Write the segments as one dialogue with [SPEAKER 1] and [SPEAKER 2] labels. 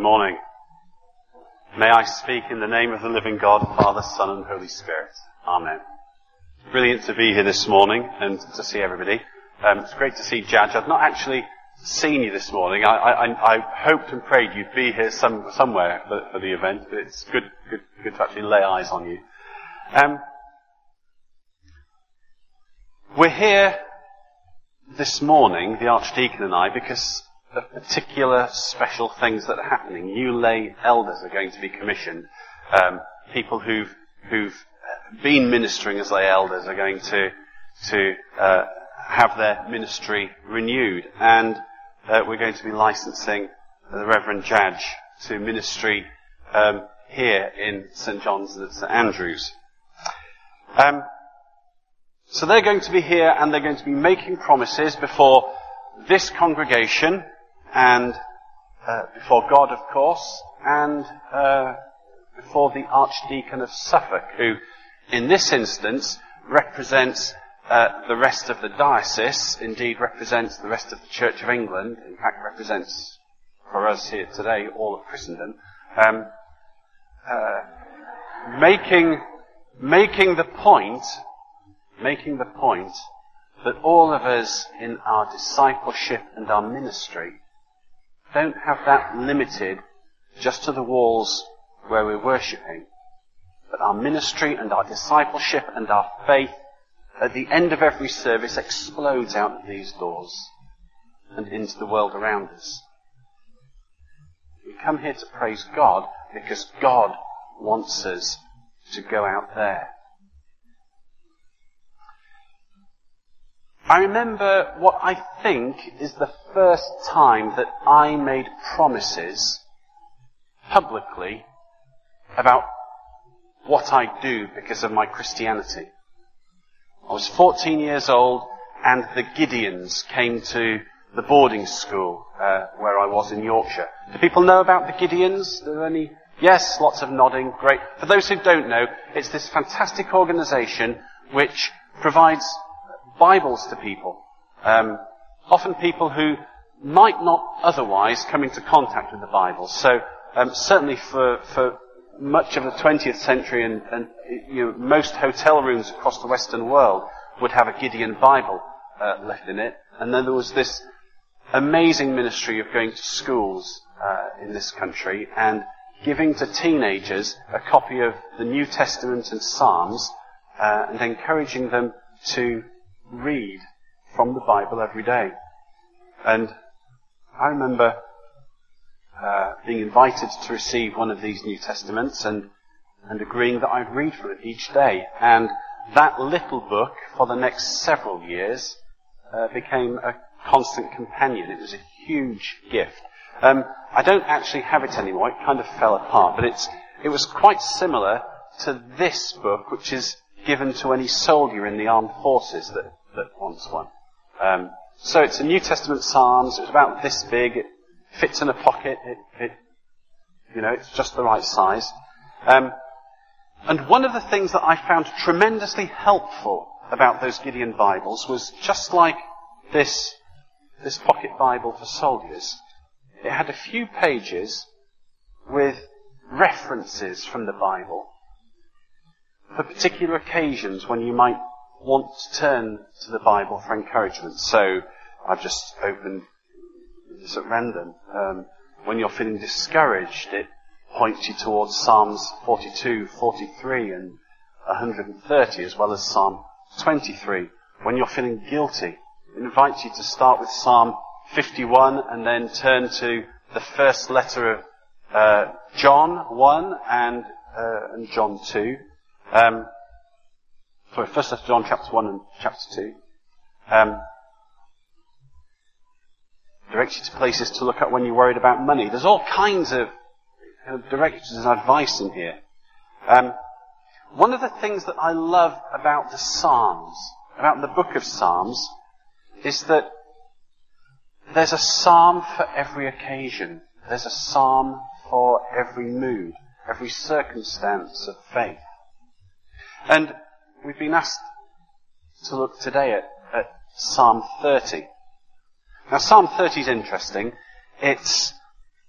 [SPEAKER 1] morning. May I speak in the name of the living God, Father, Son and Holy Spirit. Amen. Brilliant to be here this morning and to see everybody. It's great to see Judge. I've not actually seen you this morning. I hoped and prayed you'd be here somewhere for the event, but it's good to actually lay eyes on you. We're here this morning, the Archdeacon and I, because of particular special things that are happening. New lay elders are going to be commissioned. People who've been ministering as lay elders are going to have their ministry renewed. And we're going to be licensing the Reverend Judge to ministry here in St. John's and St. Andrews. So they're going to be here and they're going to be making promises before this congregation and before God, of course, and before the Archdeacon of Suffolk, who in this instance represents the rest of the diocese, indeed represents the rest of the Church of England, in fact represents for us here today all of Christendom, making the point that all of us in our discipleship and our ministry don't have that limited just to the walls where we're worshipping, but our ministry and our discipleship and our faith at the end of every service explodes out of these doors and into the world around us. We come here to praise God because God wants us to go out there. I remember what I think is the first time that I made promises publicly about what I do because of my Christianity. I was 14 years old and the Gideons came to the boarding school where I was in Yorkshire. Do people know about the Gideons? Are there any? Yes, lots of nodding. Great. For those who don't know, it's this fantastic organisation which provides Bibles to people. Often people who might not otherwise come into contact with the Bible. So certainly for much of the 20th century and most hotel rooms across the Western world would have a Gideon Bible left in it. And then there was this amazing ministry of going to schools in this country and giving to teenagers a copy of the New Testament and Psalms and encouraging them to read from the Bible every day. And I remember being invited to receive one of these New Testaments and agreeing that I'd read from it each day. And that little book, for the next several years, became a constant companion. It was a huge gift. I don't actually have it anymore. It kind of fell apart. But it was quite similar to this book, which is given to any soldier in the armed forces that wants one. So it's a New Testament Psalms. It's about this big. It fits in a pocket. It's just the right size. And one of the things that I found tremendously helpful about those Gideon Bibles was just like this pocket Bible for soldiers. It had a few pages with references from the Bible for particular occasions when you might want to turn to the Bible for encouragement. So I've just opened this at random. When you're feeling discouraged, it points you towards Psalms 42, 43 and 130 as well as Psalm 23. When you're feeling guilty, it invites you to start with Psalm 51 and then turn to the first letter of John 1 and John 2. First letter John chapter 1 and chapter 2. Directs you to places to look at when you're worried about money. There's all kinds of directives and advice in here. One of the things that I love about the Psalms, about the book of Psalms, is that there's a psalm for every occasion. There's a psalm for every mood, every circumstance of faith. And we've been asked to look today at Psalm 30. Now Psalm 30 is interesting. It's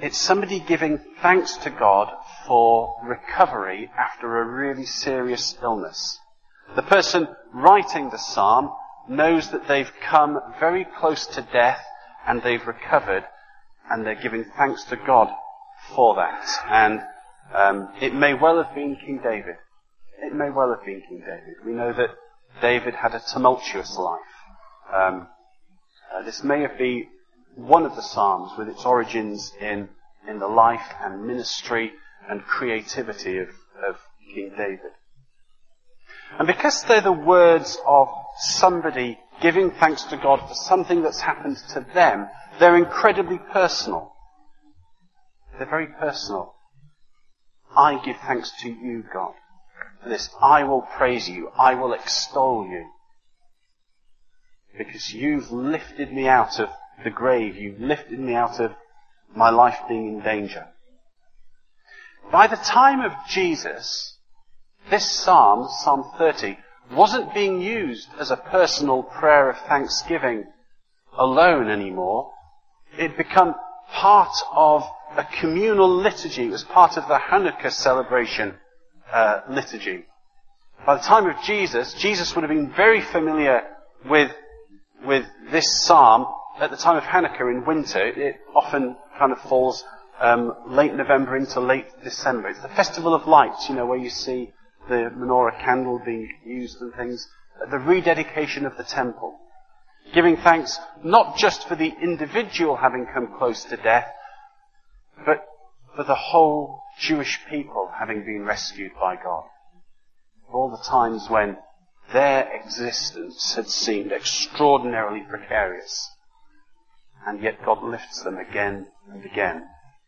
[SPEAKER 1] It's somebody giving thanks to God for recovery after a really serious illness. The person writing the psalm knows that they've come very close to death and they've recovered, and they're giving thanks to God for that. And it may well have been King David. It may well have been King David. We know that David had a tumultuous life. This may have been one of the Psalms with its origins in the life and ministry and creativity of King David. And because they're the words of somebody giving thanks to God for something that's happened to them, they're incredibly personal. They're very personal. I give thanks to you, God, for this. I will praise you. I will extol you. Because you've lifted me out of the grave. You've lifted me out of my life being in danger. By the time of Jesus, this psalm, Psalm 30, wasn't being used as a personal prayer of thanksgiving alone anymore. It had become part of a communal liturgy. It was part of the Hanukkah celebration liturgy. By the time of Jesus, Jesus would have been very familiar with this psalm at the time of Hanukkah in winter. It often kind of falls late November into late December. It's the Festival of Lights, where you see the menorah candle being used and things. The rededication of the temple. Giving thanks not just for the individual having come close to death, but for the whole Jewish people having been rescued by God. All the times when their existence had seemed extraordinarily precarious, and yet God lifts them again and again.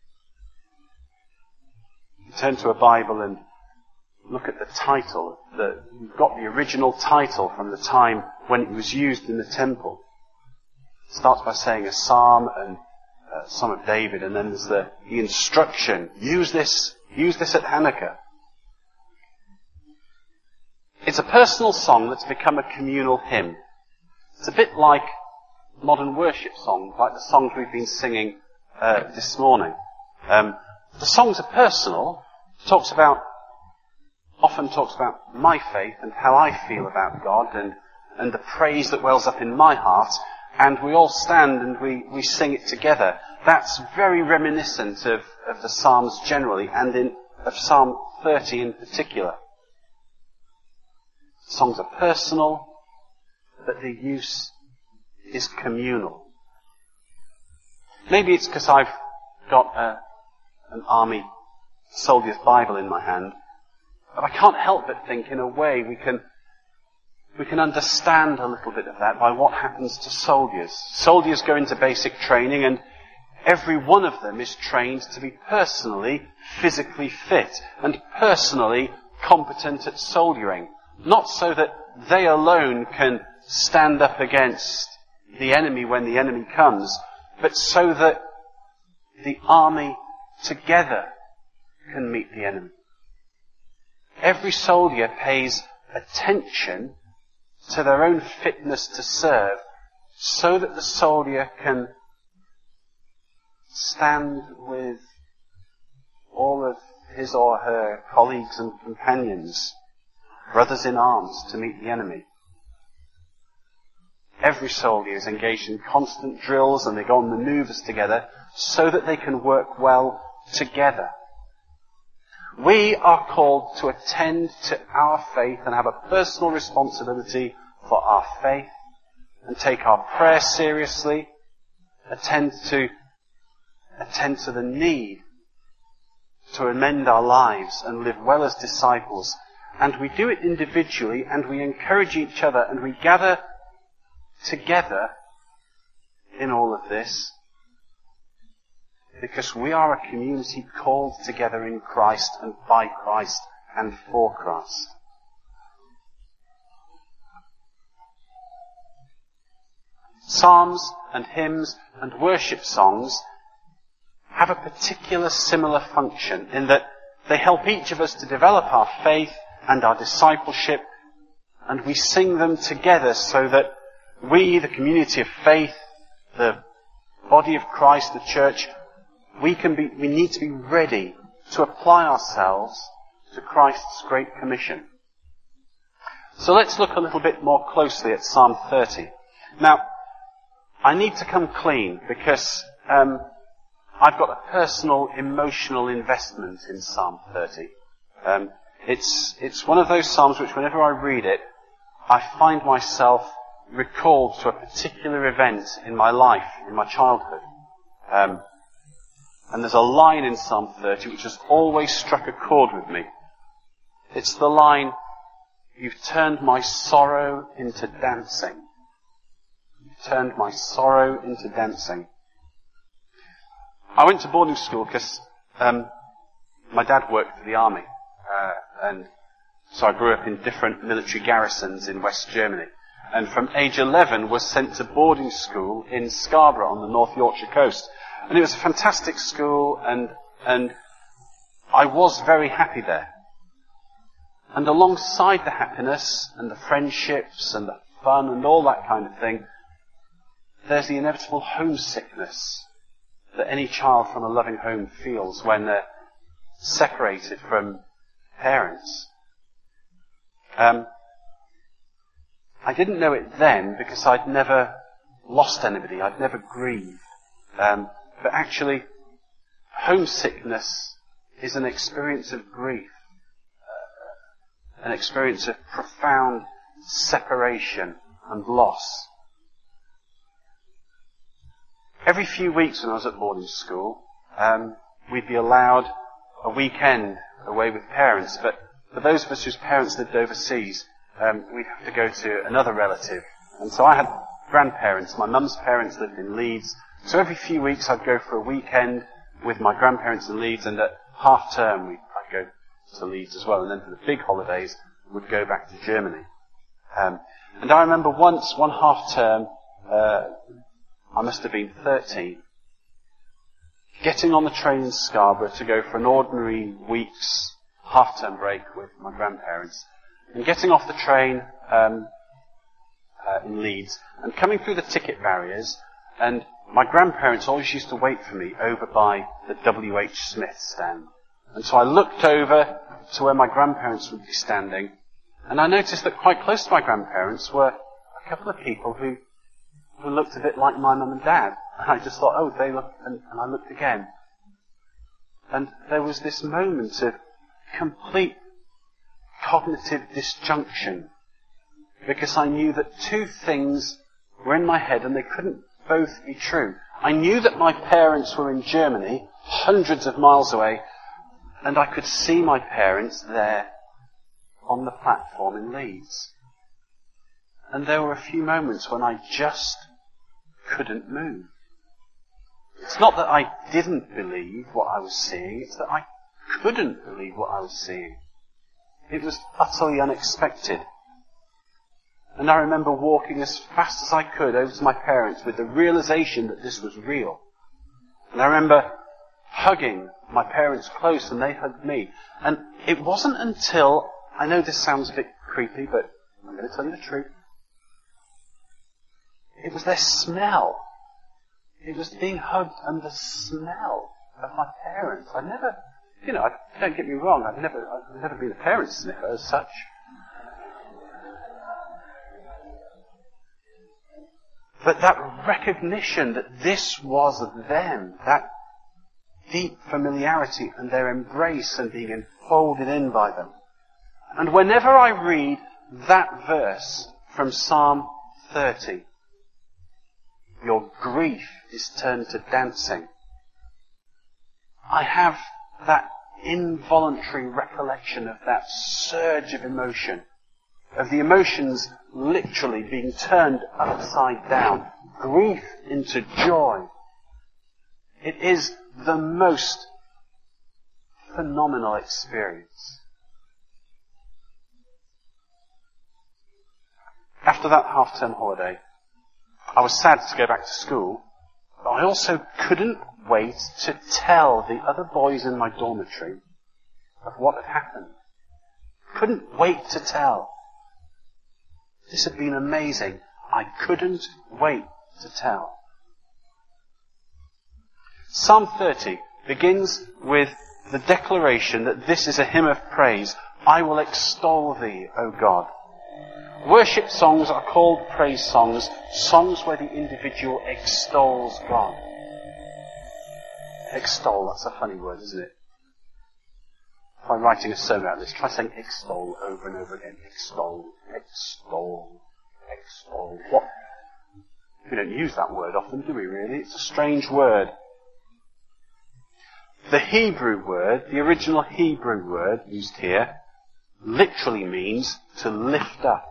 [SPEAKER 1] You turn to a Bible and look at the title. You've got the original title from the time when it was used in the temple. It starts by saying a psalm and Psalm of David, and then there's the instruction. Use this at Hanukkah. It's a personal song that's become a communal hymn. It's a bit like modern worship songs, like the songs we've been singing this morning. The songs are personal. Often talks about my faith and how I feel about God and the praise that wells up in my heart, and we all stand and we sing it together. That's very reminiscent of the Psalms generally, and of Psalm 30 in particular. Songs are personal, but the use is communal. Maybe it's because I've got an army soldier's Bible in my hand, but I can't help but think, in a way, we can understand a little bit of that by what happens to soldiers. Soldiers go into basic training, and every one of them is trained to be personally, physically fit and personally competent at soldiering. Not so that they alone can stand up against the enemy when the enemy comes, but so that the army together can meet the enemy. Every soldier pays attention to their own fitness to serve, so that the soldier can stand with all of his or her colleagues and companions, brothers in arms, to meet the enemy. Every soldier is engaged in constant drills, and they go on manoeuvres together so that they can work well together. We are called to attend to our faith and have a personal responsibility for our faith, and take our prayer seriously, attend to the need to amend our lives and live well as disciples. And we do it individually, and we encourage each other, and we gather together in all of this, because we are a community called together in Christ and by Christ and for Christ. Psalms and hymns and worship songs have a particular similar function in that they help each of us to develop our faith and our discipleship, and we sing them together so that we, the community of faith, the body of Christ, the church, we need to be ready to apply ourselves to Christ's Great Commission. So let's look a little bit more closely at Psalm 30. Now, I need to come clean because I've got a personal, emotional investment in Psalm 30. It's one of those psalms which, whenever I read it, I find myself recalled to a particular event in my life, in my childhood. And there's a line in Psalm 30 which has always struck a chord with me. It's the line, "You've turned my sorrow into dancing." You've turned my sorrow into dancing. I went to boarding school because my dad worked for the army. And so I grew up in different military garrisons in West Germany. And from age 11 was sent to boarding school in Scarborough on the North Yorkshire coast. And it was a fantastic school, and I was very happy there. And alongside the happiness and the friendships and the fun and all that kind of thing, there's the inevitable homesickness that any child from a loving home feels when they're separated from parents. I didn't know it then because I'd never lost anybody, I'd never grieved. But actually, homesickness is an experience of grief, an experience of profound separation and loss. Every few weeks when I was at boarding school, we'd be allowed a weekend away with parents, but for those of us whose parents lived overseas, we'd have to go to another relative. And so I had grandparents. My mum's parents lived in Leeds. So every few weeks I'd go for a weekend with my grandparents in Leeds, and at half term I'd go to Leeds as well. And then for the big holidays, we'd go back to Germany. And I remember once, one half term, I must have been 13, getting on the train in Scarborough to go for an ordinary week's half-term break with my grandparents, and getting off the train in Leeds, and coming through the ticket barriers, and my grandparents always used to wait for me over by the W.H. Smith stand. And so I looked over to where my grandparents would be standing, and I noticed that quite close to my grandparents were a couple of people who looked a bit like my mum and dad. And I just thought, oh, they look, and I looked again. And there was this moment of complete cognitive disjunction, because I knew that two things were in my head and they couldn't both be true. I knew that my parents were in Germany, hundreds of miles away, and I could see my parents there on the platform in Leeds. And there were a few moments when I just couldn't move. It's not that I didn't believe what I was seeing, it's that I couldn't believe what I was seeing. It was utterly unexpected. And I remember walking as fast as I could over to my parents with the realization that this was real. And I remember hugging my parents close, and they hugged me. And it wasn't until, I know this sounds a bit creepy, but I'm going to tell you the truth. It was their smell. It was being hugged and the smell of my parents. I never, don't get me wrong, I've never been a parent sniffer as such. But that recognition that this was them, that deep familiarity and their embrace and being enfolded in by them. And whenever I read that verse from Psalm 30, your grief is turned to dancing, I have that involuntary recollection of that surge of emotion, of the emotions literally being turned upside down, grief into joy. It is the most phenomenal experience. After that half-term holiday, I was sad to go back to school, but I also couldn't wait to tell the other boys in my dormitory of what had happened. Couldn't wait to tell. This had been amazing. I couldn't wait to tell. Psalm 30 begins with the declaration that this is a hymn of praise. I will extol thee, O God. Worship songs are called praise songs, songs where the individual extols God. Extol, that's a funny word, isn't it? If I'm writing a sermon about this, try saying extol over and over again. Extol, extol, extol. What? We don't use that word often, do we really? It's a strange word. The Hebrew word, the original Hebrew word used here, literally means to lift up.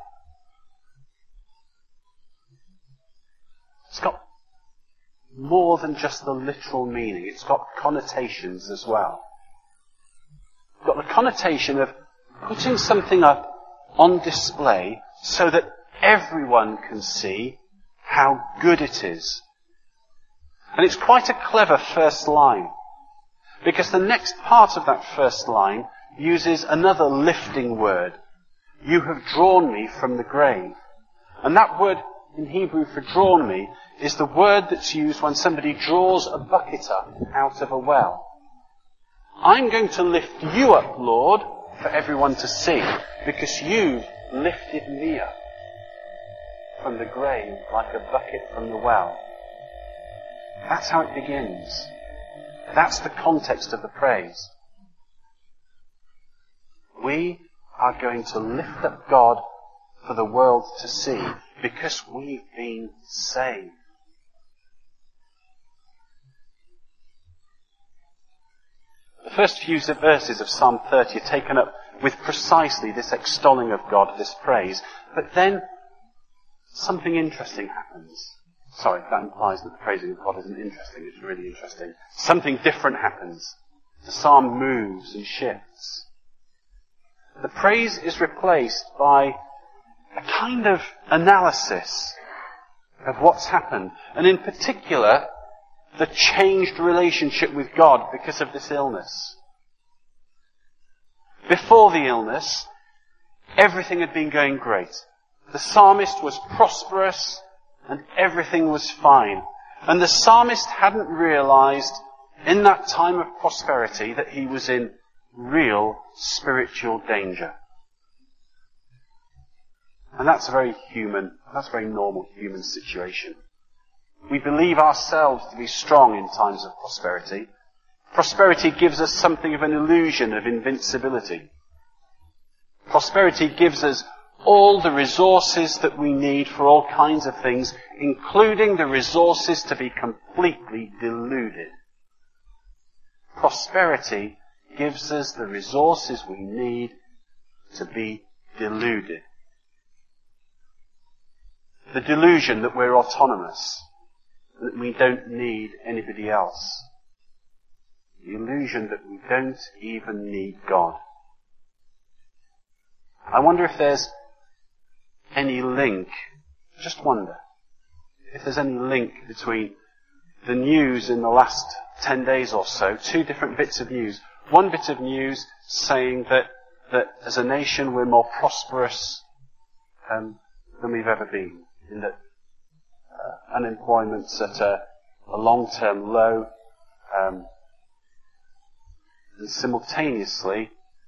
[SPEAKER 1] It's got more than just the literal meaning. It's got connotations as well. It's got the connotation of putting something up on display so that everyone can see how good it is. And it's quite a clever first line, because the next part of that first line uses another lifting word. You have drawn me from the grave. And that word in Hebrew for drawn me is the word that's used when somebody draws a bucket up out of a well. I'm going to lift you up, Lord, for everyone to see, because you've lifted me up from the grave like a bucket from the well. That's how it begins. That's the context of the praise. We are going to lift up God for the world to see, because we've been saved. The first few verses of Psalm 30 are taken up with precisely this extolling of God, this praise. But then something interesting happens. Sorry, that implies that the praising of God isn't interesting. It's really interesting. Something different happens. The psalm moves and shifts. The praise is replaced by a kind of analysis of what's happened. And in particular, the changed relationship with God because of this illness. Before the illness, everything had been going great. The psalmist was prosperous and everything was fine. And the psalmist hadn't realized in that time of prosperity that he was in real spiritual danger. And that's a very normal human situation. We believe ourselves to be strong in times of prosperity. Prosperity gives us something of an illusion of invincibility. Prosperity gives us all the resources that we need for all kinds of things, including the resources to be completely deluded. Prosperity gives us the resources we need to be deluded. The delusion that we're autonomous, that we don't need anybody else. The illusion that we don't even need God. I wonder if there's any link, just wonder, if there's any link between the news in the last 10 days or so, two different bits of news. One bit of news saying that as a nation we're more prosperous than we've ever been, in that unemployment's at a long-term low, and simultaneously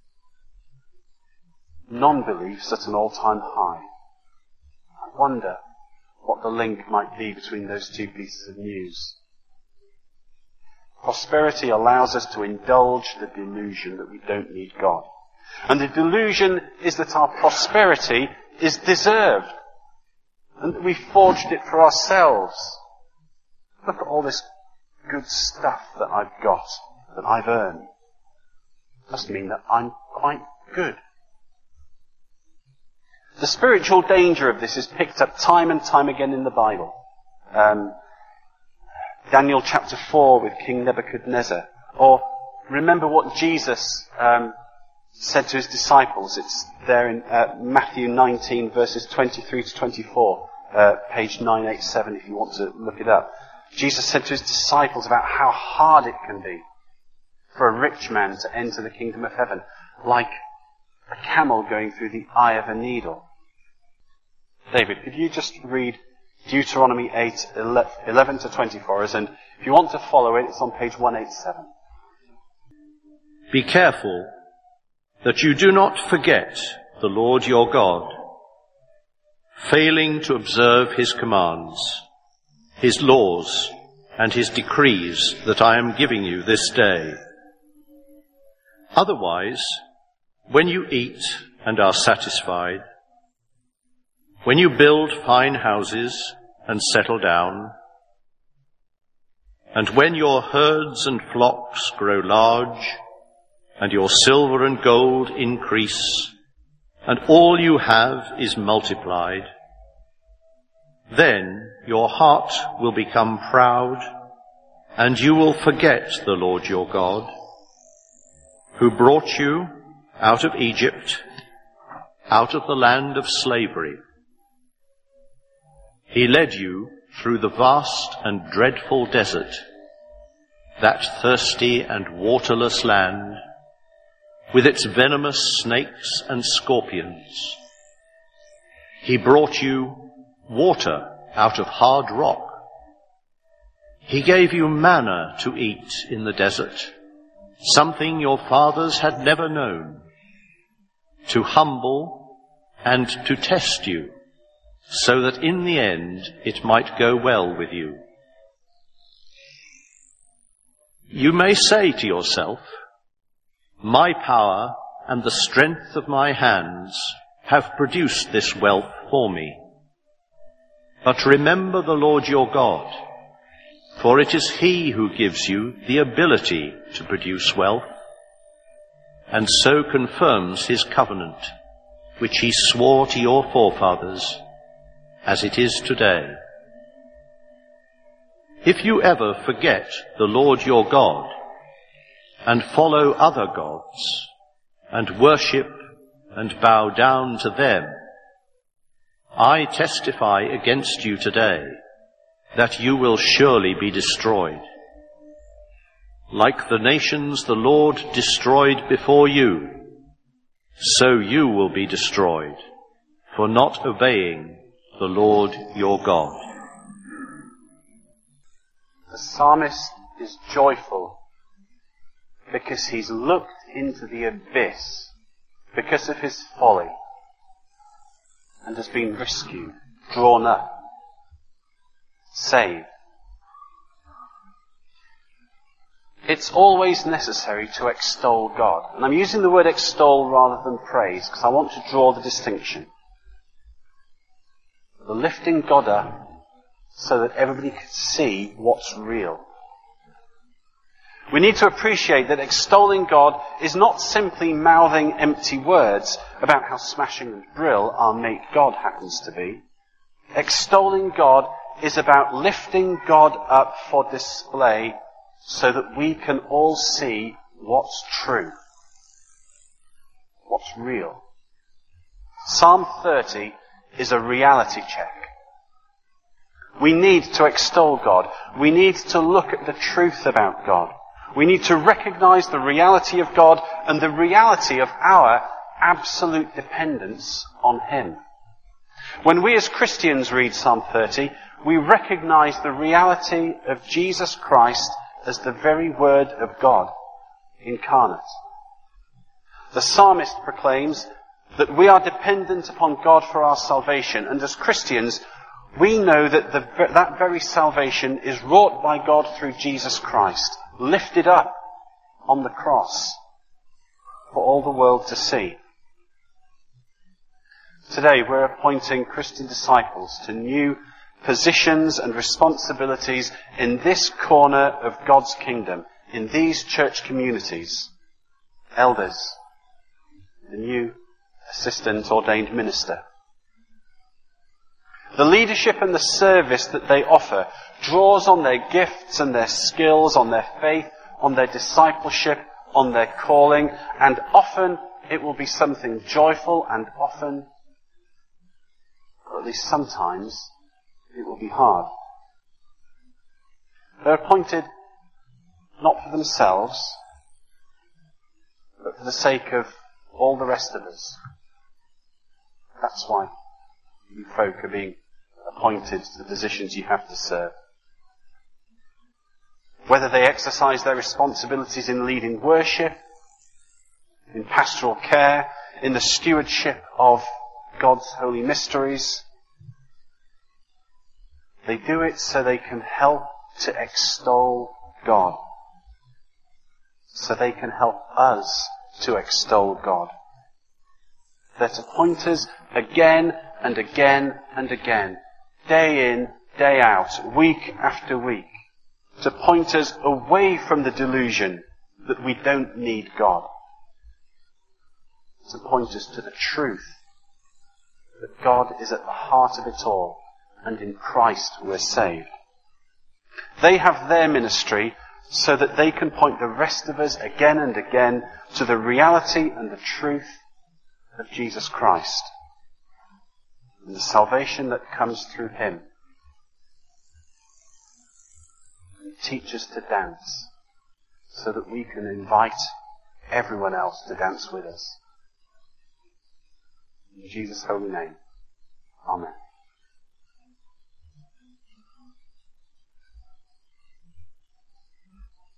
[SPEAKER 1] non-belief's at an all-time high. I wonder what the link might be between those two pieces of news. Prosperity allows us to indulge the delusion that we don't need God. And the delusion is that our prosperity is deserved. And that we forged it for ourselves. Look at all this good stuff that I've got, that I've earned. It must mean that I'm quite good. The spiritual danger of this is picked up time and time again in the Bible. Daniel chapter 4 with King Nebuchadnezzar. Or remember what Jesus said to his disciples. It's there in Matthew 19 verses 23 to 24. Page 987 if you want to look it up. Jesus said to his disciples about how hard it can be for a rich man to enter the kingdom of heaven, like a camel going through the eye of a needle. David, could you just read Deuteronomy 8, 11 to 24 is, and if you want to follow it, it's on page 187.
[SPEAKER 2] Be careful that you do not forget the Lord your God, failing to observe his commands, his laws, and his decrees that I am giving you this day. Otherwise, when you eat and are satisfied, when you build fine houses and settle down, and when your herds and flocks grow large, and your silver and gold increase, and all you have is multiplied, then your heart will become proud, and you will forget the Lord your God, who brought you out of Egypt, out of the land of slavery. He led you through the vast and dreadful desert, that thirsty and waterless land, with its venomous snakes and scorpions. He brought you water out of hard rock. He gave you manna to eat in the desert, something your fathers had never known, to humble and to test you, so that in the end it might go well with you. You may say to yourself, my power and the strength of my hands have produced this wealth for me. But remember the Lord your God, for it is he who gives you the ability to produce wealth, and so confirms his covenant, which he swore to your forefathers, as it is today. If you ever forget the Lord your God, and follow other gods, and worship and bow down to them, I testify against you today that you will surely be destroyed. Like the nations the Lord destroyed before you, so you will be destroyed for not obeying the Lord your God.
[SPEAKER 1] The psalmist is joyful because he's looked into the abyss because of his folly and has been rescued, drawn up, saved. It's always necessary to extol God. And I'm using the word extol rather than praise because I want to draw the distinction. The lifting God up so that everybody can see what's real. We need to appreciate that extolling God is not simply mouthing empty words about how smashing and brill our mate God happens to be. Extolling God is about lifting God up for display so that we can all see what's true, what's real. Psalm 30 is a reality check. We need to extol God. We need to look at the truth about God. We need to recognize the reality of God and the reality of our absolute dependence on Him. When we as Christians read Psalm 30, we recognize the reality of Jesus Christ as the very Word of God incarnate. The psalmist proclaims that we are dependent upon God for our salvation, and as Christians, we know that that very salvation is wrought by God through Jesus Christ, lifted up on the cross for all the world to see. Today we're appointing Christian disciples to new positions and responsibilities in this corner of God's kingdom, in these church communities. Elders, the new assistant ordained minister. The leadership and the service that they offer draws on their gifts and their skills, on their faith, on their discipleship, on their calling, and often it will be something joyful, and often, or at least sometimes, it will be hard. They're appointed not for themselves, but for the sake of all the rest of us. That's why you folk are being appointed to the positions you have to serve. Whether they exercise their responsibilities in leading worship, in pastoral care, in the stewardship of God's holy mysteries, they do it so they can help to extol God. So they can help us to extol God. They're to point us again and again and again, day in, day out, week after week, to point us away from the delusion that we don't need God. To point us to the truth that God is at the heart of it all, and in Christ we're saved. They have their ministry so that they can point the rest of us again and again to the reality and the truth of Jesus Christ and the salvation that comes through him. And teach us to dance so that we can invite everyone else to dance with us. In Jesus' holy name. Amen.